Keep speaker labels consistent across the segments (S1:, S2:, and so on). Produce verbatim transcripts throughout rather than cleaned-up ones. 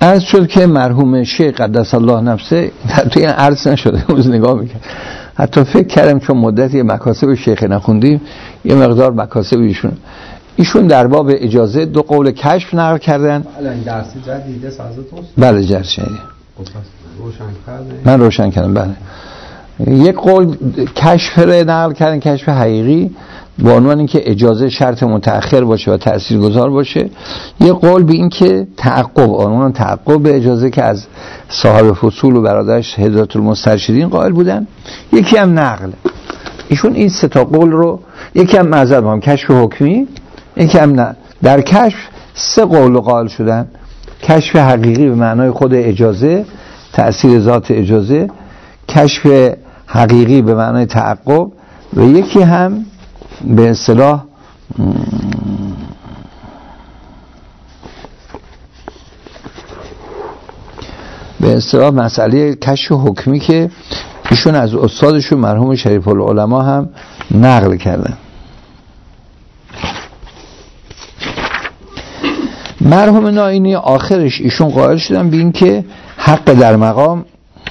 S1: عرض شد که مرحوم شیخ قدس الله نفسه توی این عرض نشده روز نگاه میکرد، حتی فکر کردم چون مدتی مکاسب شیخ نخوندیم یه مقدار مکاسب ایشون ایشون در باب اجازه دو قول کشف نقل کردن.
S2: الان درسی جدیده سازتون؟
S1: بله درسی من روشن کردم. بله یک قول کشف رو نقل کردن، کشف حقیقی با عنوان اینکه اجازه شرط متأخر باشه و تاثیرگذار باشه. یک قول به این که تعقب، عنوان تعقب به اجازه که از صاحب فصول و برادرش هدایت المسترشدین قائل بودن. یکی هم نقل. ایشون این سه تا قول رو، یکی هم معذرت میخوام کشف حکمی، یکی هم نه. در کشف سه قول قائل شدن: کشف حقیقی به معنای خود اجازه، تأثیر ذات اجازه، کشف حقیقی به معنای تعقب، و یکی هم به اصطلاح به اصطلاح مسئله کشف حکمی که ایشون از استادشون مرحوم شریف العلماء هم نقل کردن. مرحوم نائینی آخرش ایشون قائل شدن به این که حق در مقام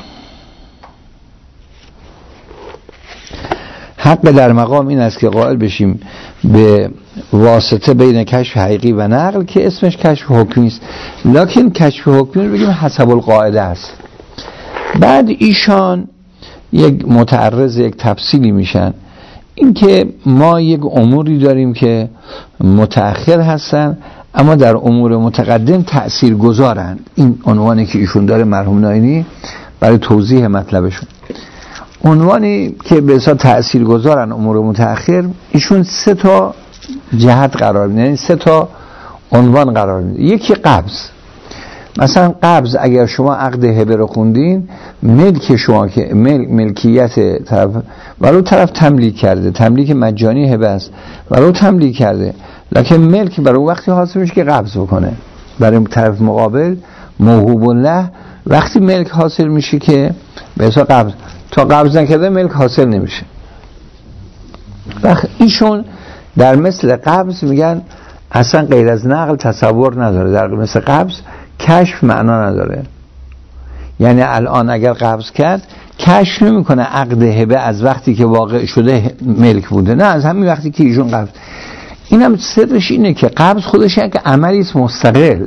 S1: حق در مقام این است که قائل بشیم به واسطه بین کشف حقیقی و نقل که اسمش کشف حکمی است، لکن کشف حکمی رو بگیم حسب القاعده است. بعد ایشان یک متعرض یک تفصیلی میشن، این که ما یک اموری داریم که متأخر هستن اما در امور متقدم تأثیر گذارن. این عنوانی که ایشون داره مرحوم نائینی برای توضیح مطلبشون، عنوانی که به اصطلاح تأثیر گذارن امور متأخر، ایشون سه تا جهت قرار میدن، یعنی سه تا عنوان قرار میدن. یکی قبض. مثلا قبض اگر شما عقد هبه رو خوندین، ملک شما که مل، ملکیت طرف ولو طرف تملیک کرده، تملیک مجانی هبه است ولو تملیک کرده، لکن ملک برای وقتی حاصل میشه که قبض بکنه. برای طرف مقابل موهوب له وقتی ملک حاصل میشه که به اصطلاح قبض، تا قبض نکرده ملک حاصل نمیشه. وقت ایشون در مثل قبض میگن اصلا غیر از نقل تصور نداره، در مثل قبض کشف معنا نداره. یعنی الان اگر قبض کرد کشف نمیکنه عقد هبه از وقتی که واقع شده ملک بوده، نه، از همین وقتی که ایشون قبض. اینم سرش اینه که قبض خودش یک عملی است مستقل،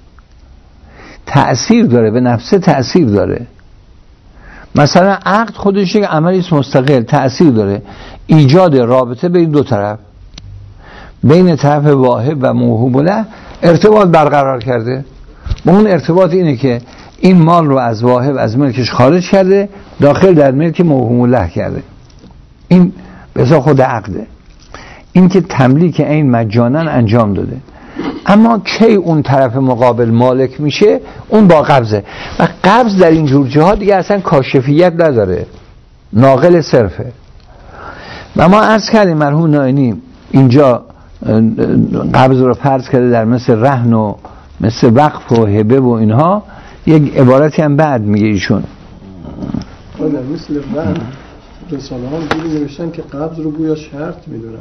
S1: تأثیر داره، به نفسه تأثیر داره. مثلا عقد خودش یک عملی است مستقل، تأثیر داره، ایجاد رابطه بین دو طرف، بین طرف واهب و موهوب له ارتباط برقرار کرده. با اون ارتباط اینه که این مال رو از واهب از ملکش خارج کرده، داخل در ملک موهوب له کرده. این به خود عقده. این که تملیک این مجانا انجام داده. اما کی اون طرف مقابل مالک میشه؟ اون با قبضه. و قبض در این جور جاها دیگه اصلا کاشفیت نداره، ناقل صرفه. و ما عرض کردیم مرحوم نائینی اینجا قبض رو فرض کرده در مثل رهن و مثل وقف و هبه و اینها. یک عبارتی هم بعد میگه ایشون
S3: در مثل رهن رساله ها جوری نوشتن که قبض رو گویا شرط میدونن.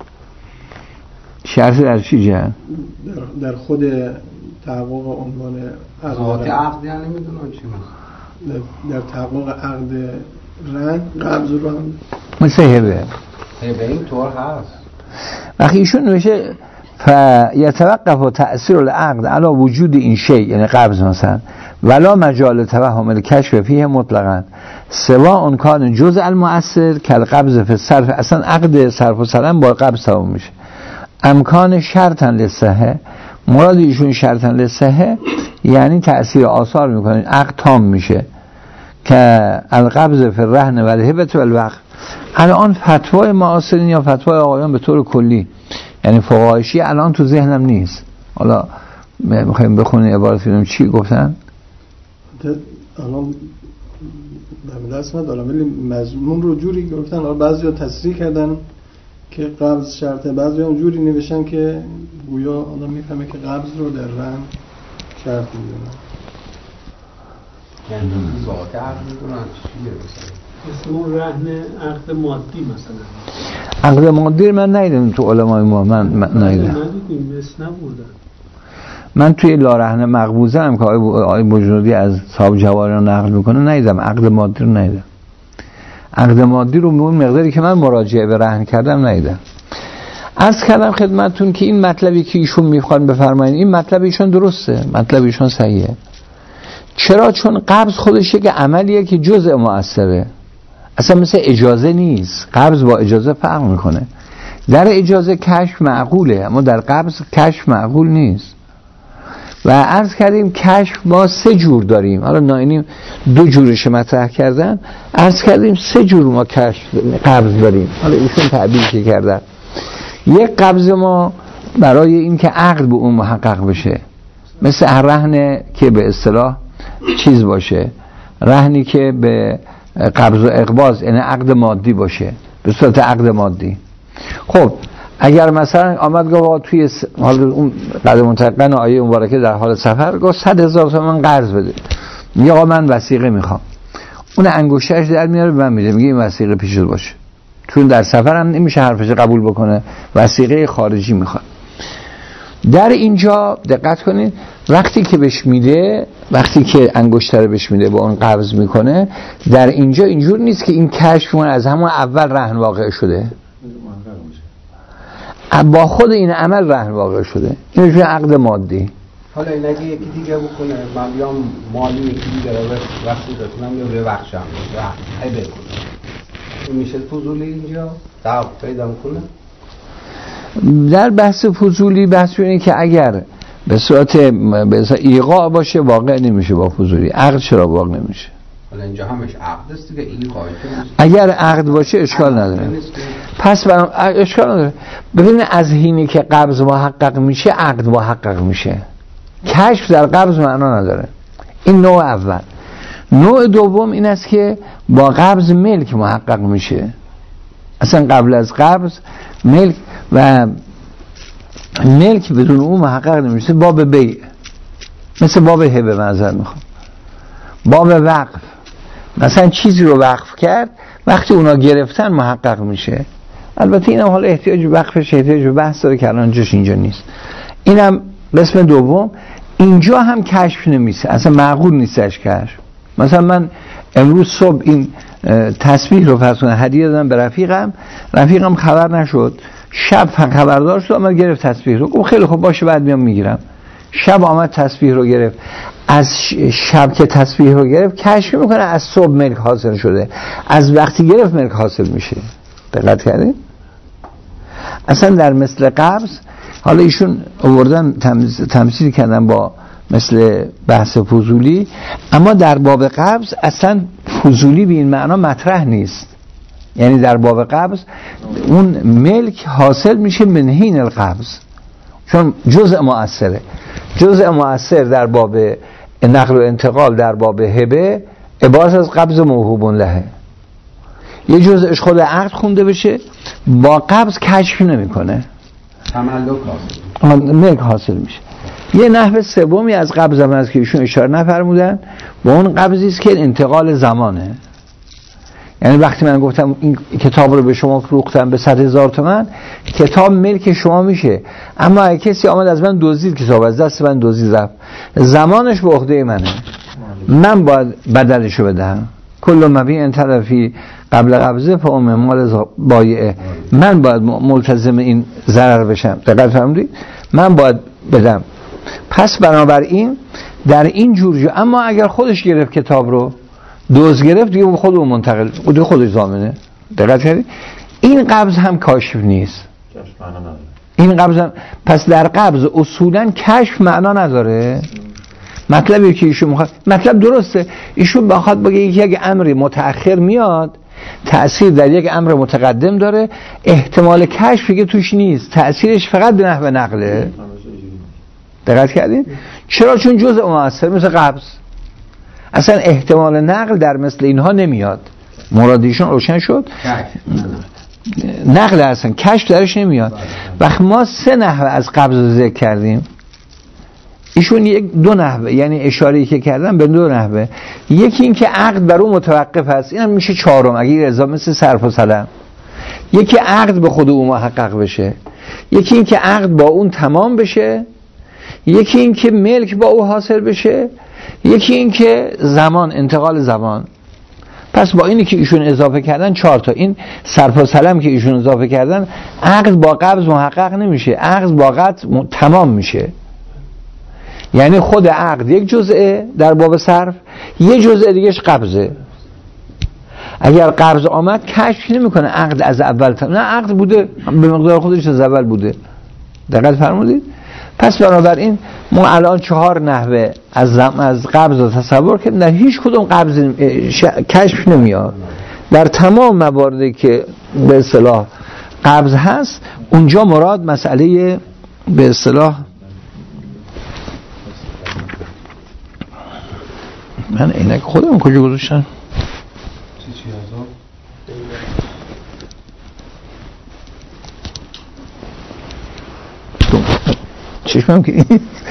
S1: شرط در چی جهت؟
S3: در, در خود تحقق عنوان
S2: عقد عقد یعنی میدونن چی
S3: در, در تحقق عقد رهن قبض رو هم
S1: مثل هبه
S2: هبه این طور هست.
S1: وقتی ایشون نوشه فیتوقف تأثیر العقد علی وجود این شیء، یعنی قبض مثلا، ولا مجال توهم الکشف فیه مطلقا سواء ان کان جزء المؤثر کالقبض فی الصرف. اصلا عقد صرف و سلم با قبض تمام میشه. امکان شرطا للصحه، مراد ایشون شرطا للصحه یعنی تأثیر آثار میکنه، عقد تام میشه که القبض فی الرهن و الهبه و الوقف. الان فتوای معاصرین یا فتوای آقایان به طور کلی، یعنی فقهای شیعه الان تو ذهنم نیست، حالا میخوایم بخونیم عبارت ببینیم چی گفتن.
S3: الان در دست ندارم ولی مضمون رو جوری گفتن، حالا بعضیا تصریح کردن که قبض شرطه، بعضیا هم جوری نوشتن که گویا آدم میفهمه که قبض رو در رهن شرط میدونن.
S2: یعنی ذات عقد میدونن چیه مثلا؟
S4: اسم اون رهن عقد مادی مثلا.
S1: عقد مادی من ندیدم تو علمای ما، من ندیدم.
S4: ندیدیم، مثل نبودن.
S1: من توی لارهن مقبوضه هم که آقای بجنودی از صاحب جواهر نقل میکنه ندیدم عقد مادی رو ندیدم. عقد مادی رو به اون مقداری که من مراجعه به رهن کردم ندیدم. عرض کردم خدمتتون که این مطلبی که ایشون میخوان بفرمایید این مطلب ایشون درسته، مطلب ایشون صحیحه. چرا؟ چون قبض خودش یک عملیه که جزء مؤثره، اصلا مثل اجازه نیست. قبض با اجازه فرق میکنه. در اجازه کشف معقوله، اما در قبض کشف معقول نیست. و عرض کردیم کشف ما سه جور داریم، حالا ناینی دو جورش مطرح کردن، عرض کردیم سه جور ما کشف قبض داریم. حالا ایشون تعبیر که کردن یک قبض ما برای این که عقد به اون محقق بشه، مثل رهن که به اصطلاح چیز باشه، رهنی که به قبض و اقباض یعنی عقد مادی باشه، به صورت عقد مادی. خب اگر مثلا آمد گفت توی س... حال اون قدر متقن آیه مبارکه در حال سفر گفت صد هزار تومان قرض بده، میگه آقا من وثیقه میخوام، اون انگشتش در میاره به من میده، میگه این وثیقه پیشت باشه، چون در سفر هم نمیشه حرفش قبول بکنه، وثیقه خارجی میخواد. در اینجا دقت کنید وقتی که بهش میده، وقتی که انگشتر رو بهش میده با اون قبض میکنه، در اینجا اینجور نیست که این کشف از همون اول رهن واقع شده، با خود این عمل رهن واقع شده، این میشه عقد مادی.
S2: حالا این اگه یکی دیگه بکنه، من بیام مالی یکی دیگه رو وقتی داشتم یا ببخشم یا هی بکنم، این میشه فضولی اینجا تعب پیدا میکنه.
S1: در بحث فضولی بحث اینه که اگر به صورت به صورت ایقاع باشه واقع نمیشه با فضولی. عقد چرا واقع نمیشه؟
S2: حالا اینجا همش عقد است دیگه، ایقاع
S1: اگر عقد باشه اشکال نداره. پس برام اشکال نداره. ببین از حینی که قبض محقق میشه عقد محقق میشه. کشف در قبض معنا نداره. این نوع اول. نوع دوم این است که با قبض ملک محقق میشه. اصلا قبل از قبض ملک و ملک بدون اون محقق نمیشه. باب بیع، مثل باب هبه معذرت میخوام، باب وقف، مثلا چیزی رو وقف کرد وقتی اونا گرفتن محقق میشه. البته اینم حالا احتیاج وقفش احتیاج به بحث داره که الان جاش اینجا نیست. اینم قسم دوم. اینجا هم کشف نمیشه، اصلا معقول نیستش کشف. مثلا من امروز صبح این تسبیح رو فرض کنم هدیه دادم به رفیقم، رفیقم خبر نشد، شب خبردار شد آمد گرفت تسبیح رو، گفت خیلی خوب باشه بعد میام میگیرم. شب آمد تسبیح رو گرفت، از شب که تسبیح رو گرفت کشف میکنه از صبح ملک حاصل شده، از وقتی گرفت ملک حاصل میشه. دقت کردین؟ اصلا در مثل قبض، حالا ایشون آوردن تمثیل کردن با مثل بحث فضولی، اما در باب قبض اصلا فضولی به این معنا مطرح نیست. یعنی در باب قبض اون ملک حاصل میشه من حین القبض، چون جزء مؤثره. جزء مؤثر در باب نقل و انتقال در باب هبه عبارت از قبض موهوب له، یه جزءش خود عقد خونده بشه، با قبض کشف نمیکنه،
S2: تملک حاصل
S1: ملک حاصل میشه. یه نحو سومی از قبض هم از که ایشون اشاره نفرمودن، با اون قبضی است که انتقال زمانه. یعنی وقتی من گفتم این کتاب رو به شما فروختم به صد هزار تومان، کتاب ملک شما میشه، اما اگه کسی آمد از من دزدید کتاب، از دست من دزدید رفت، زمانش به عهده منه، من باید بدلش رو بدهم. کل مبیع طرفی قبل قبضه فهم مال بایعه، من باید ملتزم این ضرر بشم. دقیق فهمیدید؟ من باید بدم. پس بنابراین در این جور، اما اگر خودش گرفت کتاب رو، دوز گرفت دیگه خود اون منتقل، خود خودش ضامنه. دقت کردید؟ این قبض هم کاشف نیست. این قبض هم، پس در قبض اصولا کشف معنا نداره. مطلبی که ایشون میخواد، مطلب درسته، ایشون بخواد بگه یک امری متأخر میاد تأثیر در یک امر متقدم داره، احتمال کشف که توش نیست، تأثیرش فقط به نحو نقله. دقت کردین؟ چرا؟ چون جزء مؤثر مثل قبض، اصلا احتمال نقل در مثل اینها نمیاد. مرادیشون روشن شد؟ نقل اصلا کشف درش نمیاد. وقت ما سه نحوه از قبض رو ذکر کردیم، ایشون یک دو نحوه، یعنی اشاره‌ای که کردن به دو نحوه. یکی این که عقد بر اون متوقف است، اینم میشه چهارم اگه رضا مثل صرف و سلم. یکی عقد به خود اون محقق بشه، یکی این که عقد با اون تمام بشه، یکی این که ملک با او حاصل بشه، یکی این که زمان، انتقال زمان. پس با اینی که ایشون اضافه کردن چهار تا، این سرپا سلم که ایشون اضافه کردن، عقد با قبض محقق نمیشه، عقد با قبض م... تمام میشه. یعنی خود عقد یک جزءه در باب صرف، یه جزء دیگهش قبضه. اگر قبض آمد کشف نمیکنه عقد از اول تا... نه عقد بوده به مقدار خودش از اول بوده. دقت فرمودید؟ پس بنابراین ما الان چهار نحوه از زم... از قبض رو تصور کردیم، در هیچ کدوم قبض ش... کشف نمیاد. در تمام مواردی که به اصطلاح قبض هست اونجا مراد مسئله به اصطلاح، من عینک خودم کجا گذاشتم؟ چشمم که این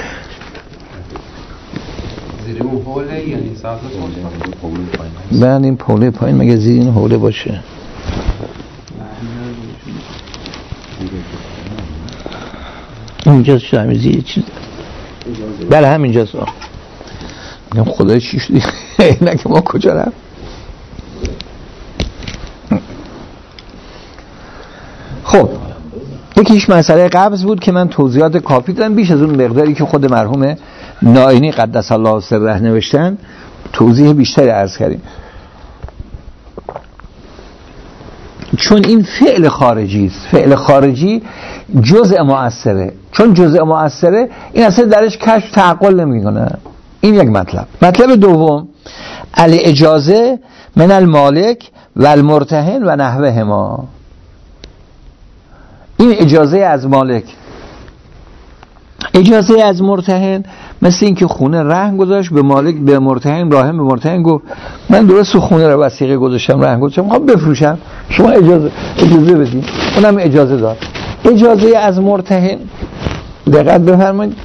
S2: زیر اون حوله یعنی ساعت پایین.
S1: بعد این پوله پایین مگه زیر این حوله باشه؟ اینجاست همین زیر چیز. بله همینجاست. میگم خدای چی شدی؟ اینه که ما کجا رفت؟ خب یکیش مسئله قبض بود که من توضیحات کافی دادم، بیش از اون مقداری که خود مرحوم نائینی قدس الله سره نوشتن توضیح بیشتری عرض کردیم. چون این فعل خارجی است، فعل خارجی جزء مؤثره، چون جزء مؤثره این اصلا درش کشف تعقل نمیکنه. این یک مطلب. مطلب دوم، الاجازه من المالک و المرتهن و نحوه ما. این اجازه از مالک، اجازه از مرتهن مثل این که خونه رهن گذاشت به مالک، به مرتهن، راهن به مرتهن گفت من درست خونه رو وثیقه گذاشتم، رهن گذاشتم، میخوام بفروشم، شما اجازه اجازه بدین. اونم اجازه داد. اجازه از مرتهن دقت بفرمایید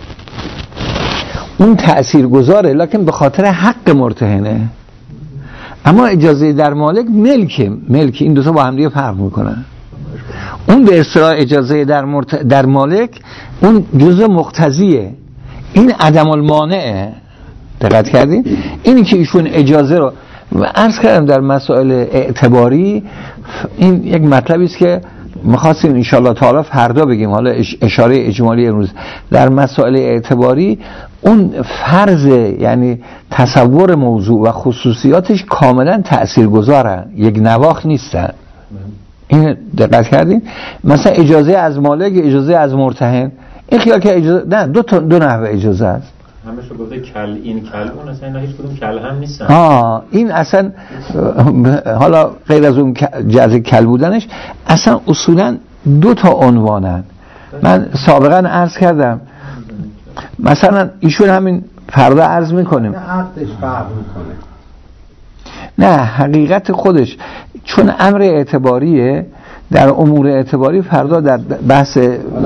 S1: اون تأثیر گذاره لکن به خاطر حق مرتهنه. اما اجازه در مالک ملکه، ملک این دو تا با هم دیگه فرق میکنن. اون به اصطلاح اجازه در, مرت... در مالک اون جزء مقتضیه، این عدم المانعه. دقت کردین؟ اینی که ایشون اجازه رو عرض کردم در مسائل اعتباری، این یک مطلبی است که می‌خواستیم ان شاءالله تعالی فردا بگیم، حالا اشاره اجمالی امروز. در مسائل اعتباری اون فرض یعنی تصور موضوع و خصوصیاتش کاملا تاثیرگذارن، یک نواخت نیستن. این دقت کردین؟ مثلا اجازه از مالک، اجازه از مرتهن، این خیال که اجازه نه، دو تا دو نحوه اجازه است.
S5: همشو گفته کل این کل اون، اصلا اینا هیچ کدوم کل هم نیستن.
S1: آه این اصلا حالا غیر از اون جزء کل بودنش اصلا اصولا دو تا عنوانن. من سابقا عرض کردم مثلا ایشون همین فردا عرض میکنیم
S2: عقدش فرق میکنه.
S1: نه حقیقت خودش چون امر اعتباریه، در امور اعتباری فردا در بحث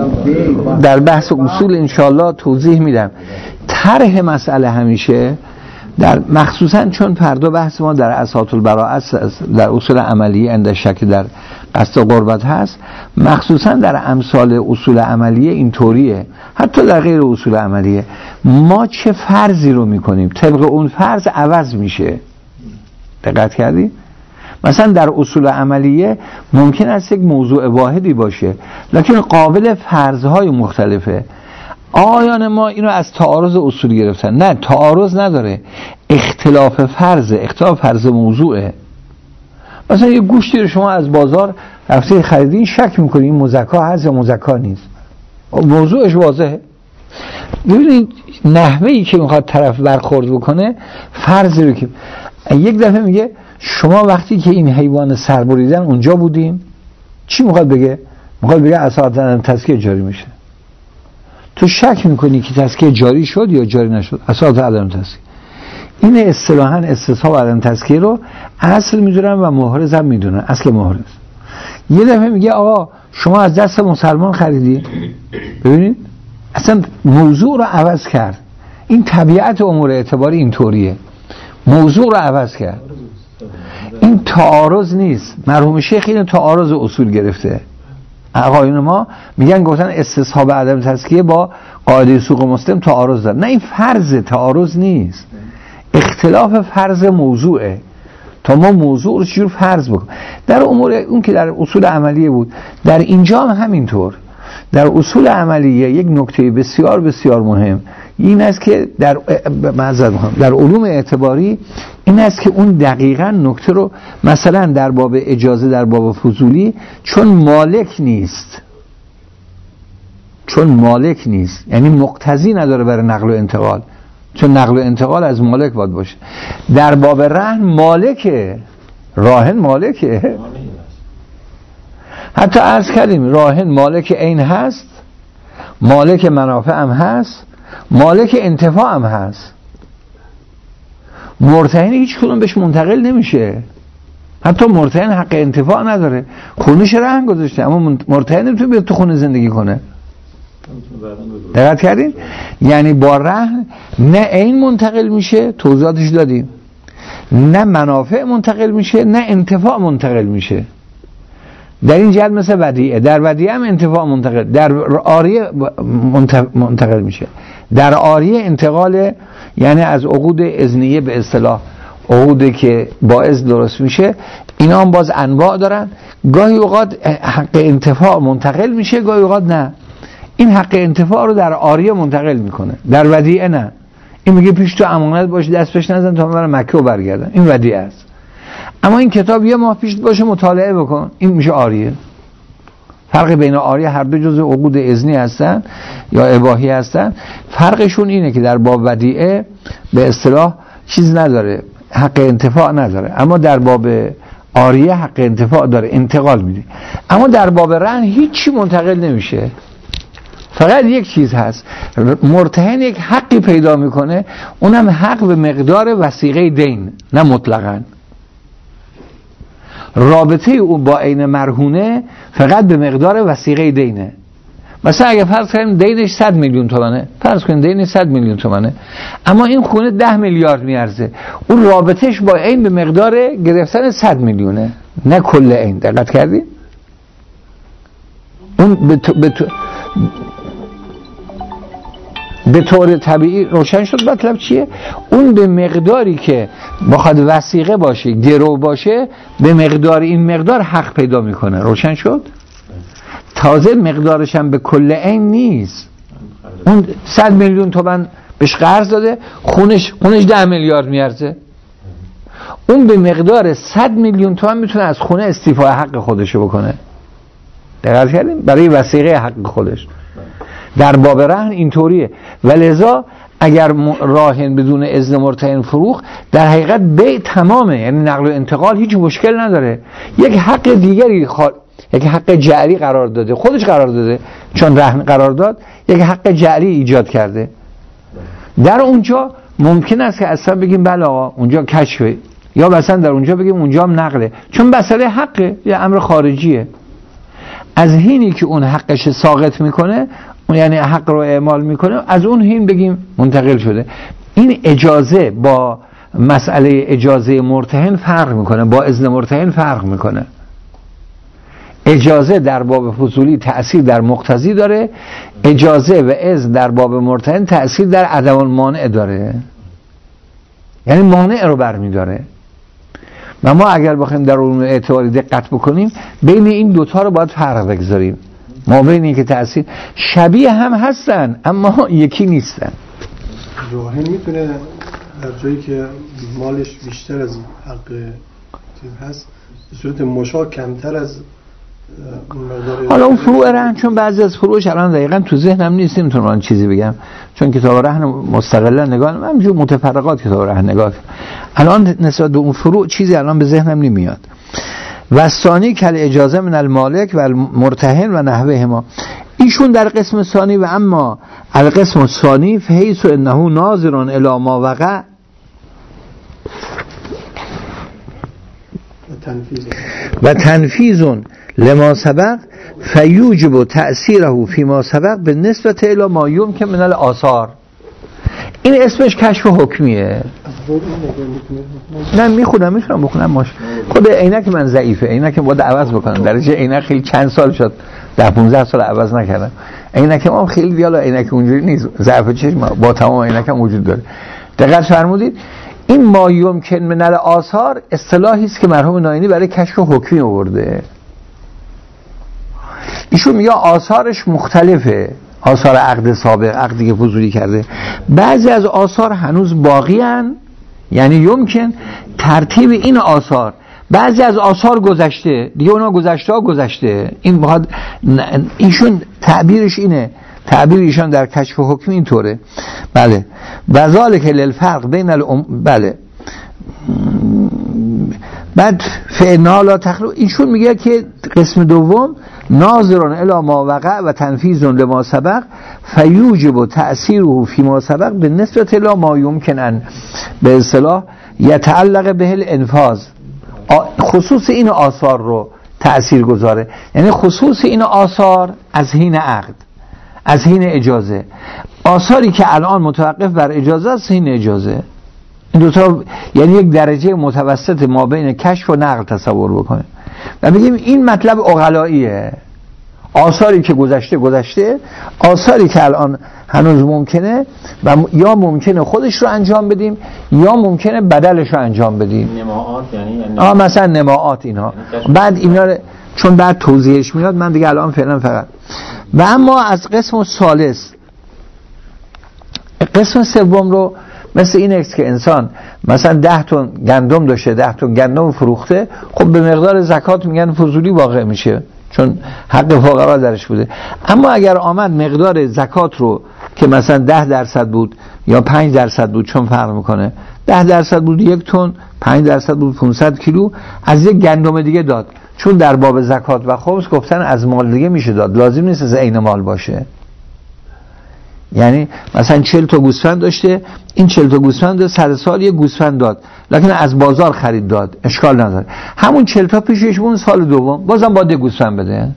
S1: در بحث اصول انشالله توضیح میدم. طرح مسئله همیشه در مخصوصا چون فردا بحث ما در اساس البراءت در اصول عملیه اند شک در قصد قربت هست، مخصوصا در امثال اصول عملیه اینطوریه، حتی در غیر اصول عملیه ما چه فرضی رو میکنیم طبق اون فرض عوض میشه. دقت کردی؟ مثلا در اصول عملیه ممکن است یک موضوع واحدی باشه لکن قابل فرضهای مختلفه. آیان ما اینو از تعارض اصول گرفتن. نه، تعارض نداره، اختلاف فرض، اختلاف فرض موضوعه. مثلا یه گوشتی رو شما از بازار رفته خریدین، شک میکنین این مزکا هست یا مزکا نیست، موضوعش واضحه. ببینید نحوهی که میخواد طرف برخورد بکنه فرضی رو که یک دفعه میگه شما وقتی که این حیوان سر بریدن اونجا بودین، چی میخواد بگه؟ میخواد بگه اساساً تزکیه جاری میشه. تو شک میکنی که تزکیه جاری شد یا جاری نشد، اساساً عدم تزکیه. این اصطلاحاً استصحاب عدم تزکیه رو اصل میدونن و محرز هم میدونن، اصل محرز. یه دفعه میگه آقا شما از دست مسلمان خریدی. ببینید اصلا موضوع رو عوض کرد. این طبیعت امور اعتباری اینطوریه، موضوع رو عوض کرد. این تعارض نیست. مرحوم شیخ اینو تعارض اصول گرفته، آقایون ما میگن گفتن استصحاب عدم تزکیه با قاعده سوق مسلم تعارض داره. نه این فرض تعارض نیست، اختلاف فرض موضوعه تا ما موضوع رو چجور فرض بکنیم. در امور اون که در اصول عملیه بود، در اینجا هم همینطور. در اصول عملیه یک نکته بسیار بسیار مهم این است که در معذرت میخوام در علوم اعتباری این است که اون دقیقاً نکته رو مثلا در باب اجازه در باب فضولی چون مالک نیست چون مالک نیست یعنی مقتضی نداره برای نقل و انتقال، چون نقل و انتقال از مالک باید باشه. در باب رهن مالکه، راهن مالکه، حتی عرض کردیم راهن مالک عین هست، مالک منافع هم هست، مالک انتفاع هم هست. مرتهن هیچ کدوم بهش منتقل نمیشه، حتی مرتهن حق انتفاع نداره، خونش رهن گذاشته اما مرتهن نمیتونه بیاد تو خونه زندگی کنه. دقت کردین؟ یعنی با رهن نه عین منتقل میشه، توضیحاتش دادیم، نه منافع منتقل میشه، نه انتفاع منتقل میشه. در این جهت مثل ودیعه، در ودیعه هم انتفاع منتقل، در عاریه منتقل میشه. در عاریه انتقال یعنی از عقود اذنیه به اصطلاح عقودی که با اذن درست میشه، اینا هم باز انواع دارن. گاهی اوقات حق انتفاع منتقل میشه، گاهی اوقات نه. این حق انتفاع رو در عاریه منتقل میکنه، در ودیعه نه. این میگه پیش تو امانت باشه دست پیش نزن تا من برم مکه و برگردم، این ودیعه است. اما این کتاب یه ماه پیش باشه مطالعه بکن، این میشه عاریه. فرق بین عاریه هر دو جزء عقود اذنی هستن یا اباحی هستن. فرقشون اینه که در باب ودیعه به اصطلاح چیز نداره، حق انتفاع نداره، اما در باب عاریه حق انتفاع داره، انتقال میده. اما در باب رهن هیچی منتقل نمیشه، فقط یک چیز هست، مرتهن یک حقی پیدا میکنه، اونم حق به مقدار وثیقه دین، نه مطلقاً. رابطه او با عین مرهونه فقط به مقدار وثیقه دینه. مثلا اگه فرض کنیم دینش صد میلیون تومنه، فرض کنیم دینش صد میلیون تومنه، اما این خونه ده میلیارد میارزه، اون رابطهش با عین به مقدار گرفتن صد میلیونه، نه کل عین. دقت کردی؟ اون به تو به تو به طور طبیعی روشن شد مطلب چیه؟ اون به مقداری که بخواد وثیقه باشه، گرو باشه، به مقدار این مقدار حق پیدا میکنه. روشن شد؟ تازه مقدارش هم به کل عین نیست. اون صد میلیون تومان بهش قرض داده، خونش خونش ده میلیارد میارزه، اون به مقدار صد میلیون تومان میتونه از خونه استیفای حق خودشو بکنه. دقیق کردیم؟ برای وثیقه حق خودش. در باب رهن اینطوریه. ولذا اگر راهن بدون اذن مرتهن فروخت، در حقیقت بیع تمامه، یعنی نقل و انتقال هیچ مشکل نداره. یک حق دیگری خال... یک حق جعلی قرار داده، خودش قرار داده، چون رهن قرار داد یک حق جعلی ایجاد کرده. در اونجا ممکن است که اصلا بگیم بله آقا اونجا کشفه، یا مثلا در اونجا بگیم اونجا هم نقله، چون مسئله حقه، یه امر خارجیه. از حینی که اون حقش ساقط میکنه، یعنی حق رو اعمال میکنه، از اون حین بگیم منتقل شده. این اجازه با مسئله اجازه مرتهن فرق میکنه، با اذن مرتهن فرق میکنه. اجازه در باب فضولی تأثیر در مقتضی داره، اجازه و اذن در باب مرتهن تأثیر در عدم المانع داره، یعنی مانع رو برمیداره. و ما اگر بخوایم در علوم اعتباری دقت بکنیم، بین این دوتا رو باید فرق بگذاریم. ما بین این که تأثیر شبیه هم هستن اما یکی نیستن.
S3: راهن میتونه در جایی که مالش بیشتر از حق چیز هست به صورت مشا کمتر از
S1: حالا اون فروع رهن، چون بعضی از فروعش الان دقیقاً تو ذهنم نیست، نمیتونم الان چیزی بگم، چون کتاب رهن مستقلا نگاه من جو متفرقات کتاب رهن نگاه الان نسبت به اون فروع چیزی الان به ذهنم نمیاد. و ثانی کل اجازه من المالک و المرتهن و نحوه ما، ایشون در قسم ثانی و اما القسم ثانی فحیث انه ناظر الی ما وقع و تنفیذ لما سبق فیوجب تأثیره فی ما سبق به نسبت الی ما یمکن من الاثار. این اسمش کشف حکمیه. نه میخونم میتونم بخونم، ماش خود عینک من ضعیفه، عینک باید عوض بکنم، درجه عینک خیلی چند سال شد ده پانزده سال عوض نکردم. عینک ما خیلی دیالا عینک اونجوری نیست، ضعف چشم با تمام عینک هم وجود داره. دقت فرمودید این ما یمکن من الاثار اصطلاحی است که مرحوم ناینی برای کشف حکمی آورده. ایشون میگه آثارش مختلفه، آثار عقد سابق، عقدی که فضولی کرده. بعضی از آثار هنوز باقی هن، یعنی یمکن ترتیب این آثار. بعضی از آثار گذشته دیگه، اونا گذشته ها گذشته. این بخواد ایشون تعبیرش اینه، تعبیر ایشان در کشف حکمی اینطوره. بله و ذالک للفرق بین الام بله بعد فعنا لا تخلو. ایشون میگه که قسم دوم ناظرون الی ما وقع و تنفیذ لما سبق فیوجب تأثیره فی ما سبق به نسبت الی ما یمکن ان به اصطلاح یتعلق به الانفاذ. خصوص این آثار رو تأثیر گذاره، یعنی خصوص این آثار از حین عقد، از حین اجازه. آثاری که الان متوقف بر اجازه است حین اجازه. این دوتا یعنی یک درجه متوسط ما بین کشف و نقل تصور بکنه و بگیم این مطلب عقلاییه. آثاری که گذشته گذشته، آثاری که الان هنوز ممکنه و یا ممکنه خودش رو انجام بدیم یا ممکنه بدلش رو انجام بدیم.
S5: نماعات یعنی
S1: آه مثلا نماعات اینها بعد اینا رو چون بعد توضیحش میاد من دیگه الان فعلا فقط. و اما از قسم ثالث، قسم سوم رو مثل این است که انسان مثلا ده تن گندم داشته، ده تن گندم فروخته، خب به مقدار زکات میگن فضولی واقع میشه چون حق فقرا درش بوده. اما اگر آمد مقدار زکات رو که مثلا ده درصد بود یا پنج درصد بود، چون فرق میکنه، ده درصد بود یک تن، پنج درصد بود پانصد کیلو، از یک گندم دیگه داد، چون در باب زکات و خمس گفتن از مال دیگه میشه داد، لازم نیست از عین مال باشه. یعنی مثلا چهل تا گوسفند داشته، این چهل تا گوسفند صد سال یک گوسفند داد، لکن از بازار خرید داد، اشکال نداره. همون چهل تا پیشش اون سال دوم بازم باید گوسفند بده،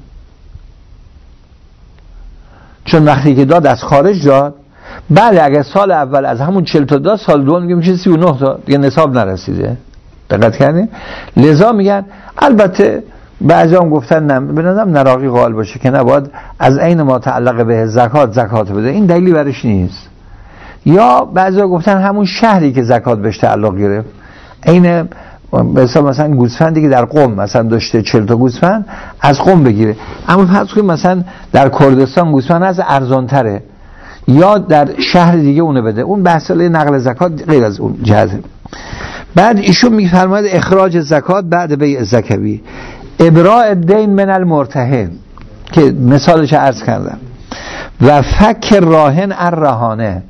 S1: چون وقتی که داد از خارج داد. بله اگر سال اول از همون چهل تا داد، سال دوم میگه میشه سی و نه تا، دیگه نصاب نرسیده. دقت کردین؟ لذا میگن البته بعضی هم گفتن نه، به نظرم نراقی قائل باشه که نباید از عین ما تعلق به زکات زکات بده، این دلیلی برش نیست. یا بعضی ها گفتن همون شهری که زکات بهش تعلق گرفت، عین مثلا مثلا گوسفندی که در قم مثلا داشته چهل تا گوسفند، از قم بگیره. اما فرض کنید مثلا در کردستان گوسفند از ارزان تره، یا در شهر دیگه اونو بده، اون بحث نقل زکات غیر از اون جهته. بعد ایشون میفرماید اخراج زکات بعد بیع زکوی، ابراء دین من المرتهن که مثالش عرض کردم، و فک راهن الرهانه.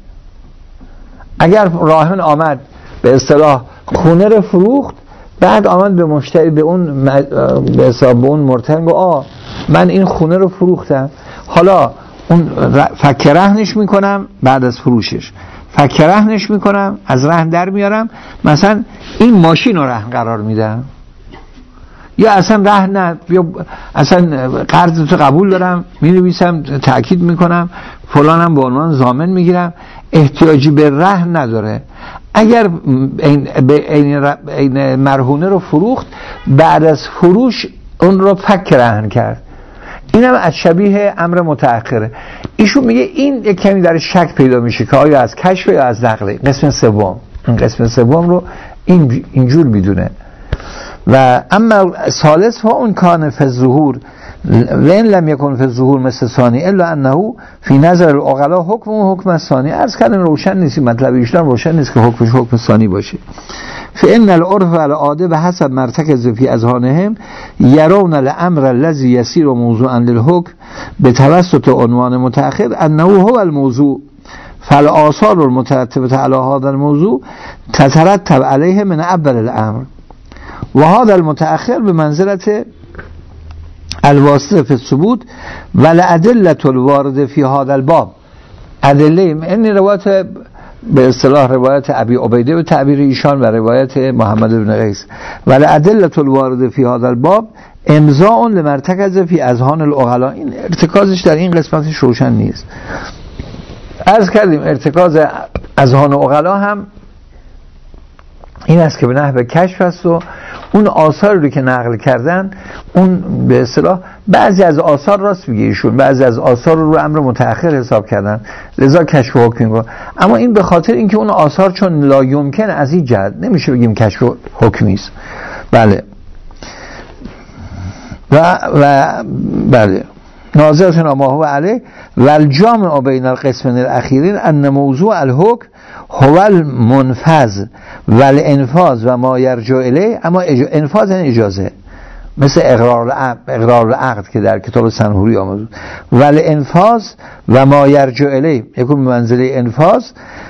S1: اگر راهن آمد به اصطلاح خونه رو فروخت، بعد آمد به مشتری، به اون به حساب اون مرتهن گفت آ من این خونه رو فروختم، حالا اون فک رهنش میکنم، بعد از فروشش فک رهنش میکنم، از رهن در میارم، مثلا این ماشین رو رهن قرار میدم، یا اصلا رهن نه، یا اصلا قرض تو قبول دارم، می نویسم، تأکید میکنم، فلانم به عنوان ضامن میگیرم، احتیاجی به رهن نداره. اگر این به این مرهونه رو فروخت، بعد از فروش اون رو فک رهن کرد، اینم از شبیه امر متأخره. ایشون میگه این یک کمی در شک پیدا میشه که آیا از کشف یا از نقله. قسم سوم، این قسم سوم رو این اینجور میدونه. و اما ثالث ها اون کان فی الظهور و این لم یکن فی الظهور مثل ثانی الا انه فی نظر العقلا حکم و حکم ثانی. عرض کردن روشن نیست، مطلب ایشون روشن نیست که حکمش حکم ثانی باشه. فان العرف والعاده به حسب مرتکز فی اذهانهم یرون الامر الذی یسیر موضوعا للحکم بتوسط عنوان متأخر انه هو الموضوع، فالآثار المترتبه علی هذا الموضوع تترتب علیه من اول الامر و هذا المتأخر به منزلت الواسطه فی الثبوت و الادله الوارده فی هذا الباب. ادله این روایت به اصطلاح روایت ابی عبیده و تعبیر ایشان و روایت محمد بن قیس، و الادله الوارده فی هذا الباب امضاء لمرتکز فی اذهان العقلا. این ارتکازش در این قسمتش روشن نیست. عرض کردیم ارتکاز اذهان عقلا هم این است که به نحو کشف است و اون آثاری رو که نقل کردن اون به اصطلاح بعضی از آثار راست میگه ایشون، بعضی از آثار رو رو امر متأخر حساب کردن، لذا کشف حکمی رو. اما این به خاطر اینکه اون آثار چون لا یمکن از این جهت نمیشه بگیم کشف حکمی است. بله و و بله ناظرتنا ما هو علیه و الجامع بین القسمین الاخیرین ان موضوع الحکم هو المنفذ و الانفاذ و ما یرجع الیه. اما انفاذ این اجازه، مثل اقرار العقد, اقرار العقد که در کتاب سنهوری آمده، و الانفاذ و ما یرجع الیه یکون منزله انفاذ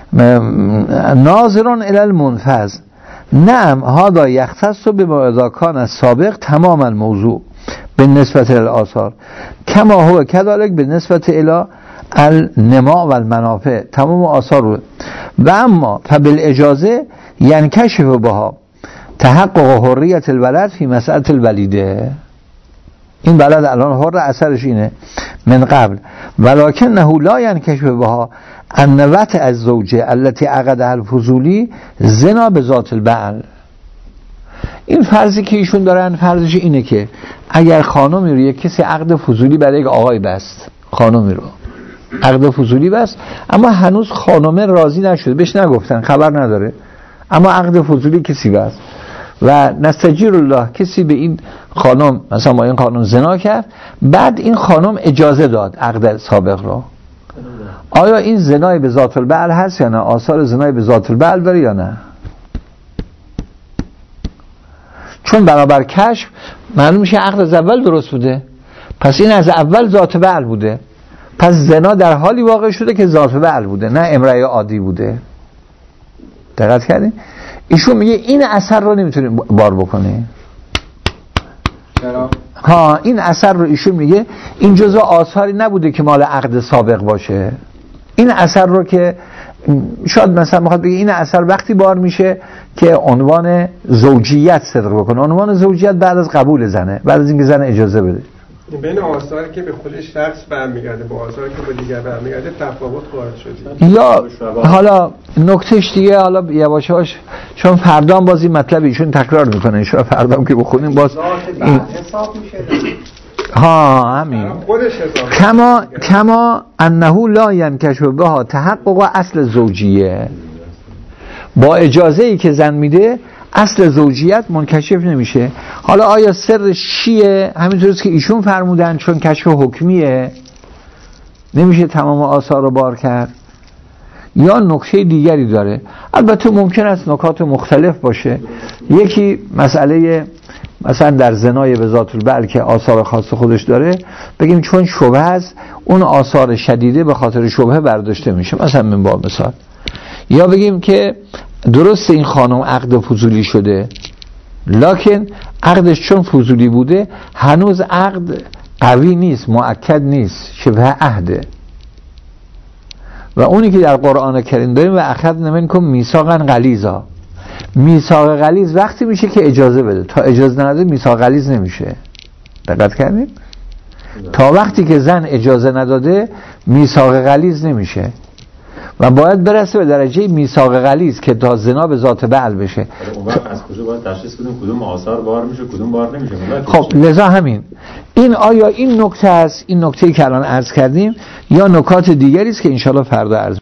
S1: ناظرون الی المنفذ. نعم هذا یختص بما اذا کان السابق تمام الموضوع بالنسبه للآثار کما هو كذلك بالنسبه الى النماء و المنافع. تمام آثار رو و اما فبالاجازه ینکشف بها تحقق حریت الولد فی مسأله الولیده. این ولد الان حر، اثرش اینه من قبل، ولکنه لا ینکشف بها ان وطء الزوجه التي عقدها الفضولی زنا به ذات البعل. این فرضی که ایشون دارن فرضش اینه که اگر خانمی رو یک کسی عقد فضولی برای یک آقای بست، خانمی رو عقد فضولی بست اما هنوز خانمه راضی نشده، بهش نگفتن، خبر نداره، اما عقد فضولی کسی بست و نستجیر الله کسی به این خانم، مثلا با این خانم زنا کرد، بعد این خانم اجازه داد عقد سابق رو، آیا این زنای به ذات البعل هست یا نه؟ آثار زنای به ذات البعل داره یا نه؟ چون برابر کشف معلوم میشه عقد از اول درست بوده، پس این از اول ذات بعل بوده، پس زنا در حالی واقع شده که ذات بعل بوده، نه امرأه عادی بوده. دقت کردین؟ ایشون میگه این اثر رو نمیتونیم بار بکنه.
S2: چرا؟
S1: ها این اثر رو ایشون میگه این جزء آثاری نبوده که مال عقد سابق باشه. این اثر رو که شاید مثلا میخواد بگه این اثر وقتی بار میشه که عنوان زوجیت صدق بکنه. عنوان زوجیت بعد از قبول زنه، بعد از اینکه زن اجازه بده.
S6: بین آثاری که به خود شخص برمیگرده با آثاری که به دیگر برمیگرده تفاوت وارد شده.
S1: یا حالا نکتهش دیگه، حالا یواش یواش چون فردا هم باز این مطلب ایشون تکرار میکنه، ان شاء الله فردا هم که بخونیم باز این
S2: حساب میشه.
S1: ها همین کما کما انه لا ینکشف بها تحقق اصل زوجیه. با اجازه ای که زن میده اصل زوجیت منکشف نمیشه. حالا آیا سر چیه؟ همینطوریست که ایشون فرمودن چون کشف حکمیه نمیشه تمام آثار رو بار کرد، یا نکته دیگری داره. البته ممکن است نکات مختلف باشه. یکی مسئله مثلا در زنای به ذات البعل که آثار خاص خودش داره، بگیم چون شبهه است اون آثار شدیده به خاطر شبهه برداشته میشه، مثلا من با مثال. یا بگیم که درست این خانم عقد فضولی شده، لکن عقدش چون فضولی بوده هنوز عقد قوی نیست، مؤکد نیست، شبه عهده. و اونی که در قرآن کریم داریم و اخذنا منکم میثاقا غلیظا، میثاق غلیظ وقتی میشه که اجازه بده، تا اجازه نده میثاق غلیظ نمیشه. دقت کردید؟ تا وقتی که زن اجازه نداده میثاق غلیظ نمیشه و باید برسه به درجه میثاق غلیظ که تا زنا به ذات بعل بشه.
S5: اون وقت از کجا باید تشخیص بدیم کدوم آثار بار میشه کدوم بار نمیشه؟
S1: خب لذا همین این آیا این نکته است، این نکته‌ای که الان عرض کردیم، یا نکات دیگری است که انشالله فردا عرض